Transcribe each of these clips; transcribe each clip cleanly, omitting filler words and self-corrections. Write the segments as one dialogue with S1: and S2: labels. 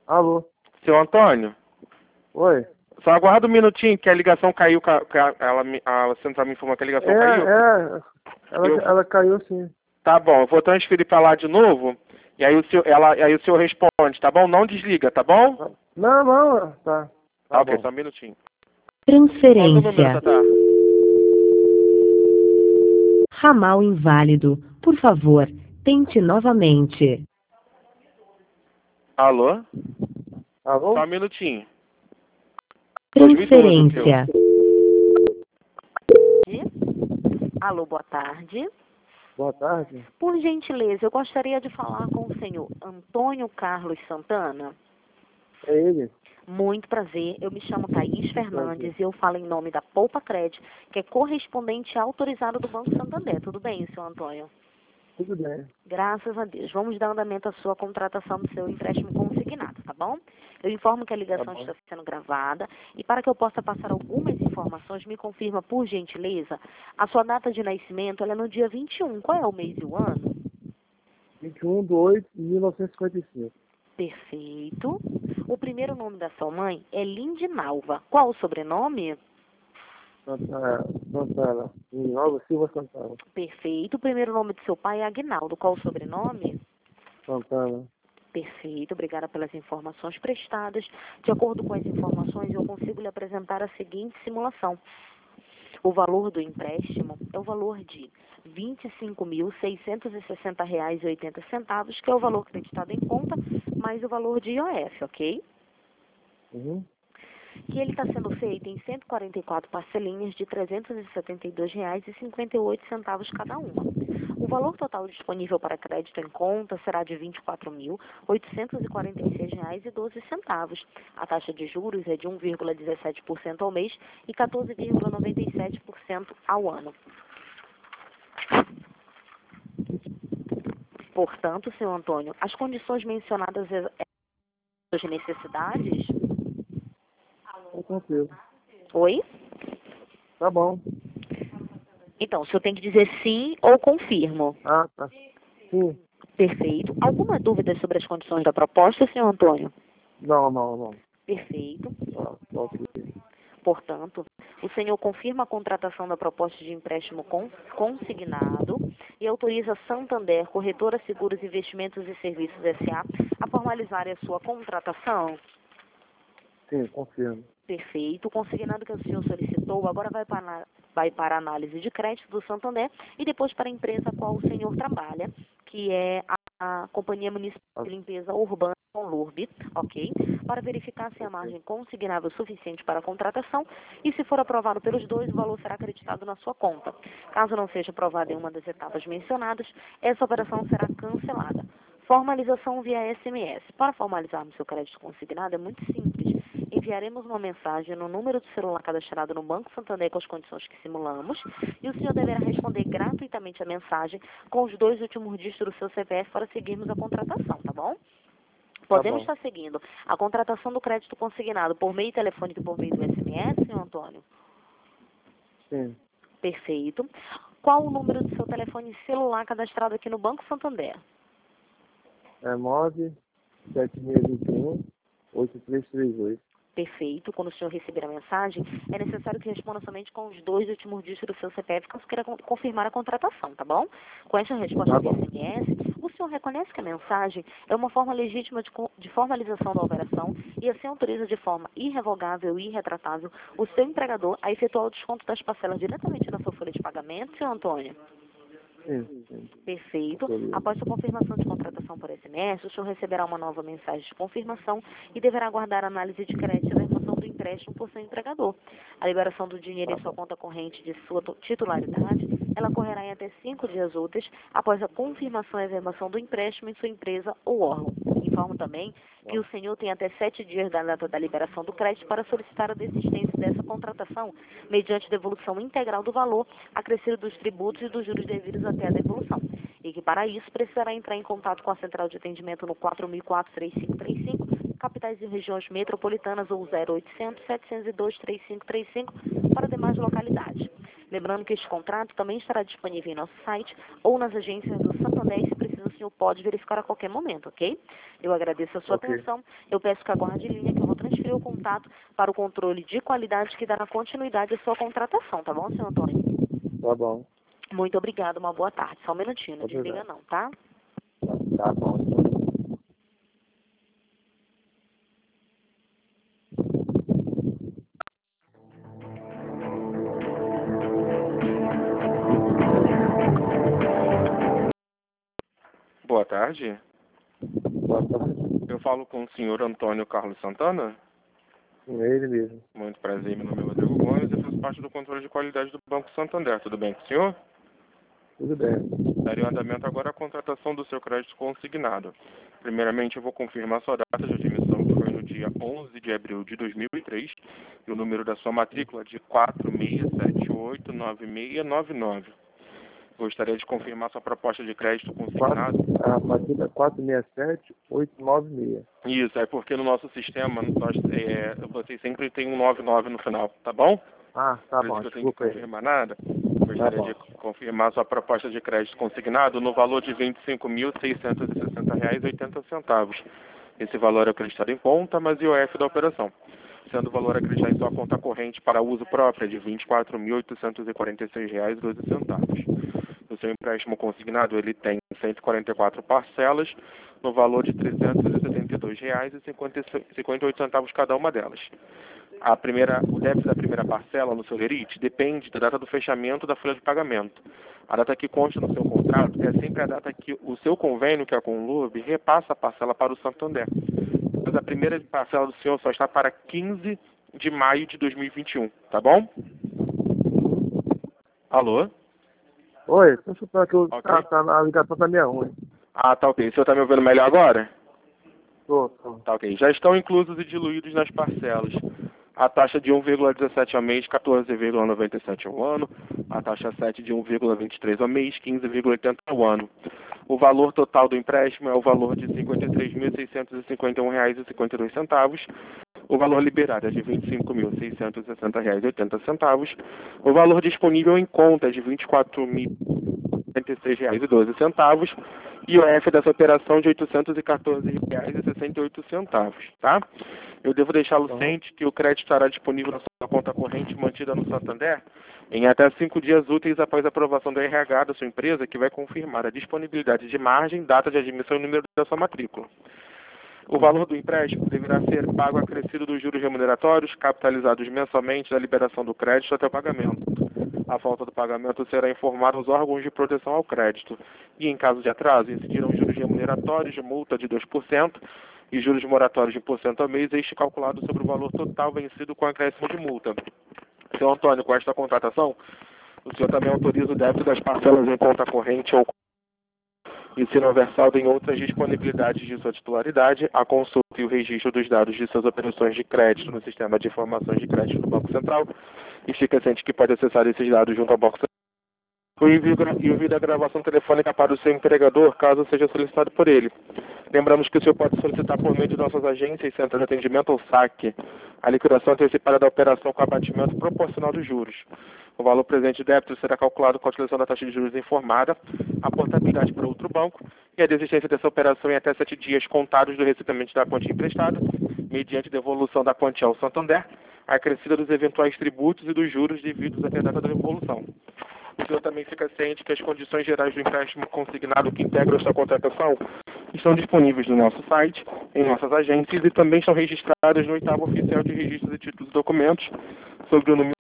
S1: Alô?
S2: Seu Antônio,
S1: Oi?
S2: só aguarda um minutinho que a ligação caiu, a central me informou que a ligação caiu.
S1: Ela caiu sim.
S2: Tá bom, eu vou transferir pra lá de novo, e aí o senhor responde, tá bom? Não desliga, tá bom?
S1: Não, tá. Tá
S2: Ok,
S1: bom.
S2: só um minutinho. Manda o número,
S3: Transferência.
S2: Tatá.
S3: Ramal inválido. Por favor, tente novamente.
S2: Alô?
S1: Alô?
S2: Só um minutinho. 2012, o seu.
S3: Transferência.
S4: Alô, boa tarde.
S1: Boa tarde.
S4: Por gentileza, eu gostaria de falar com o senhor Antônio Carlos Santana.
S1: É ele?
S4: Muito prazer, eu me chamo Thaís Fernandes e eu falo em nome da Poupa Cred, que é correspondente autorizado do Banco Santander. Tudo bem, senhor Antônio?
S1: Tudo bem.
S4: Graças a Deus. Vamos dar andamento à sua contratação do seu empréstimo consignado, tá bom? Eu informo que a ligação está sendo gravada e para que eu possa passar algumas informações, me confirma, por gentileza, a sua data de nascimento, ela é no dia 21. Qual é o mês e o ano?
S1: 21/8/1955.
S4: Perfeito. O primeiro nome da sua mãe é Lindinalva. Qual o sobrenome?
S1: Santana. Nova Silva Santana.
S4: Perfeito. O primeiro nome do seu pai é Aguinaldo. Qual o sobrenome?
S1: Santana.
S4: Perfeito. Obrigada pelas informações prestadas. De acordo com as informações, eu consigo lhe apresentar a seguinte simulação. O valor do empréstimo é o valor de R$ 25.660,80, que é o valor acreditado em conta, mais o valor de IOF, ok?
S1: Uhum.
S4: Que ele está sendo feito em 144 parcelinhas de R$ 372,58 cada uma. O valor total disponível para crédito em conta será de R$ 24.846,12. A taxa de juros é de 1,17% ao mês e 14,97% ao ano. Portanto, senhor Antônio, as condições mencionadas as necessidades...
S1: Tá tranquilo.
S4: Oi?
S1: Tá bom.
S4: Então, o senhor tem que dizer sim ou confirmo.
S1: Ah, tá. Sim.
S4: Perfeito. Alguma dúvida sobre as condições da proposta, senhor Antônio?
S1: Não.
S4: Perfeito.
S1: Ok.
S4: Portanto, o senhor confirma a contratação da proposta de empréstimo consignado e autoriza a Santander, Corretora Seguros, Investimentos e Serviços S.A. a formalizar a sua contratação?
S1: Sim, confirmo.
S4: Perfeito. O consignado que o senhor solicitou agora vai para a análise de crédito do Santander e depois para a empresa a qual o senhor trabalha, que é a Companhia Municipal de Limpeza Urbana Conlurb, ok? Para verificar se a margem consignável é suficiente para a contratação e, se for aprovado pelos dois, o valor será acreditado na sua conta. Caso não seja aprovado em uma das etapas mencionadas, essa operação será cancelada. Formalização via SMS. Para formalizarmos seu crédito consignado é muito simples. Enviaremos uma mensagem no número de celular cadastrado no Banco Santander com as condições que simulamos e o senhor deverá responder gratuitamente a mensagem com os 2 últimos dígitos do seu CPF para seguirmos a contratação, tá bom? Podemos estar seguindo a contratação do crédito consignado por meio telefônico e por meio do SMS, senhor Antônio?
S1: Sim.
S4: Perfeito. Qual o número do seu telefone celular cadastrado aqui no Banco Santander?
S1: É 97621-8338.
S4: Perfeito. Quando o senhor receber a mensagem, é necessário que responda somente com os 2 últimos dígitos do seu CPF, caso queira confirmar a contratação, tá bom? Com essa resposta via SMS, o senhor reconhece que a mensagem é uma forma legítima de formalização da operação e assim autoriza de forma irrevogável e irretratável o seu empregador a efetuar o desconto das parcelas diretamente na sua folha de pagamento, senhor Antônio?
S1: Sim.
S4: Perfeito. Após sua confirmação de contratação por SMS, o senhor receberá uma nova mensagem de confirmação e deverá aguardar a análise de crédito e a versão do empréstimo por seu empregador. A liberação do dinheiro em sua conta corrente de sua titularidade, ela ocorrerá em até 5 dias úteis após a confirmação e a versão do empréstimo em sua empresa ou órgão. Informo também que o senhor tem até 7 dias da data da liberação do crédito para solicitar a desistência dessa contratação, mediante devolução integral do valor, acrescido dos tributos e dos juros devidos até a devolução. E que, para isso, precisará entrar em contato com a central de atendimento no 4004-3535, capitais e regiões metropolitanas, ou 0800-702-3535, para demais localidades. Lembrando que este contrato também estará disponível em nosso site ou nas agências do Santander, se precisar simples, o senhor pode verificar a qualquer momento, ok? Eu agradeço a sua
S1: Ok.
S4: atenção. Eu peço que aguarde em linha, que eu vou transferir o contato para o controle de qualidade que dará continuidade à sua contratação, tá bom, senhor Antônio?
S1: Tá bom.
S4: Muito obrigada, uma boa tarde. Só um minutinho, não desliga
S1: Obrigado.
S4: não, tá?
S1: Tá bom.
S2: Boa tarde.
S1: Boa tarde.
S2: Eu falo com o senhor Antônio Carlos Santana.
S1: Com ele mesmo.
S2: Muito prazer, meu nome é Rodrigo Gomes e faço parte do controle de qualidade do Banco Santander. Tudo bem com o senhor?
S1: Tudo bem.
S2: Daria andamento agora à contratação do seu crédito consignado. Primeiramente, eu vou confirmar sua data de admissão, que foi no dia 11 de abril de 2003, e o número da sua matrícula de 46789699. Gostaria de confirmar sua proposta de crédito consignado.
S1: A partida 467896.
S2: Isso, é porque no nosso sistema, vocês sempre tem um 99 no final, tá bom?
S1: Ah, tá
S2: Por isso
S1: bom.
S2: que eu tenho que
S1: Desculpa aí.
S2: confirmar nada. Gostaria de confirmar sua proposta de crédito consignado no valor de R$ 25.660,80. Esse valor é acreditado em conta, mas IOF da operação, sendo o valor acreditado em sua conta corrente para uso próprio é de R$ 24.846,12. O seu empréstimo consignado ele tem 144 parcelas no valor de R$ 372,58 cada uma delas. O débito da primeira parcela no seu lerite depende da data do fechamento da folha de pagamento. A data que consta no seu contrato é sempre a data que o seu convênio, que é com o LUB, repassa a parcela para o Santander. Mas a primeira parcela do senhor só está para 15 de maio de 2021, tá bom? Alô?
S1: Oi, deixa eu falar que
S2: Ok.
S1: a ligação tá meio ruim.
S2: Ah, tá ok. O senhor está me ouvindo melhor agora?
S1: Tô.
S2: Tá ok. Já estão inclusos e diluídos nas parcelas a taxa de 1,17 ao mês, 14,97 ao ano, a taxa 7 de 1,23 ao mês, 15,80 ao ano. O valor total do empréstimo é o valor de R$ 53.651,52. O valor liberado é de R$ 25.660,80. O valor disponível em conta é de R$ 24.046,12. E o F dessa operação de R$ 814,68, tá? Eu devo deixá-lo ciente que o crédito estará disponível na sua conta corrente mantida no Santander em até 5 dias úteis após a aprovação do RH da sua empresa, que vai confirmar a disponibilidade de margem, data de admissão e número da sua matrícula. O valor do empréstimo deverá ser pago acrescido dos juros remuneratórios, capitalizados mensalmente da liberação do crédito até o pagamento. A falta do pagamento será informada aos órgãos de proteção ao crédito. E, em caso de atraso, incidirão juros remuneratórios de multa de 2% e juros moratórios de 1% ao mês, este calculado sobre o valor total vencido com acréscimo de multa. Senhor Antônio, com esta contratação, o senhor também autoriza o débito das parcelas em conta corrente ou e se não houver saldo em outras disponibilidades de sua titularidade, a consulta e o registro dos dados de suas operações de crédito no sistema de informações de crédito do Banco Central, e fica ciente que pode acessar esses dados junto ao Banco Central. O envio da gravação telefônica para o seu empregador, caso seja solicitado por ele. Lembramos que o senhor pode solicitar por meio de nossas agências, centros de atendimento ou saque, a liquidação antecipada da operação com abatimento proporcional dos juros. O valor presente de débito será calculado com a utilização da taxa de juros informada, a portabilidade para outro banco e a desistência dessa operação em até 7 dias contados do recebimento da quantia emprestada, mediante devolução da quantia ao Santander, acrescida dos eventuais tributos e dos juros devidos até a data da devolução. O senhor também fica ciente que as condições gerais do empréstimo consignado que integram esta contratação estão disponíveis no nosso site, em nossas agências e também estão registradas no 8º Oficial de Registros de Títulos e Documentos, sobre o número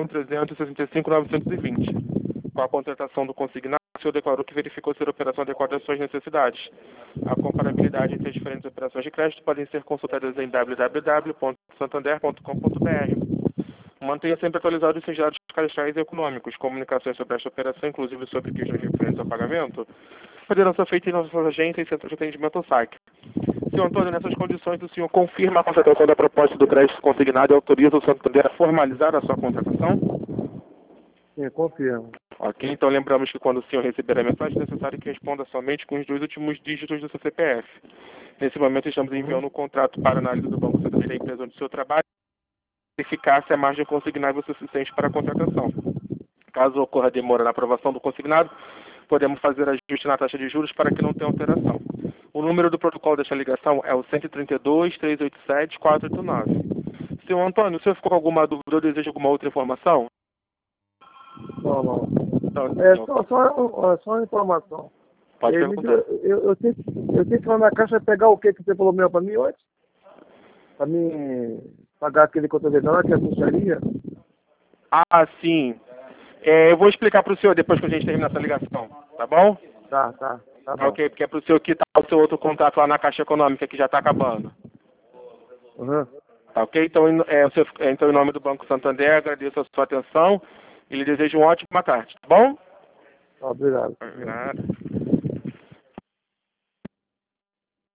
S2: 1.365.920. Com a contratação do consignado, o senhor declarou que verificou ser a operação adequada às suas necessidades. A comparabilidade entre as diferentes operações de crédito podem ser consultadas em www.santander.com.br. Mantenha sempre atualizados os seus dados cadastrais e econômicos. Comunicações sobre esta operação, inclusive sobre questões referentes ao pagamento, poderão ser feitas em nossas agências e centros de atendimento ao saque. Senhor Antônio, nessas condições, o senhor confirma a contratação da proposta do crédito consignado e autoriza o Santander a formalizar a sua contratação?
S1: Sim, confirmo.
S2: Ok, então lembramos que quando o senhor receber a mensagem, é necessário que responda somente com os 2 últimos dígitos do seu CPF. Nesse momento, estamos enviando o contrato para análise do Banco Santander da empresa onde o senhor trabalha, verificar se a margem consignável é suficiente para a contratação. Caso ocorra demora na aprovação do consignado, podemos fazer ajuste na taxa de juros para que não tenha alteração. O número do protocolo desta ligação é o 132-387-489. Senhor Antônio, o senhor ficou com alguma dúvida ou deseja alguma outra informação?
S1: Não, não.
S2: Então,
S1: É só uma informação.
S2: pode perguntar.
S1: Eu tenho que ir lá na caixa pegar o que você falou mesmo para mim hoje? Para mim pagar aquele contribuidor que é a puxaria?
S2: Ah, sim. Eu vou explicar para o senhor depois que a gente terminar essa ligação, tá bom?
S1: Tá bom.
S2: Ok, porque é para o senhor quitar o seu outro contrato lá na Caixa Econômica que já está acabando.
S1: Uhum.
S2: Tá ok? Então, então, em nome do Banco Santander, agradeço a sua atenção e lhe desejo uma ótima tarde, tá bom?
S1: Obrigado.
S2: Nada.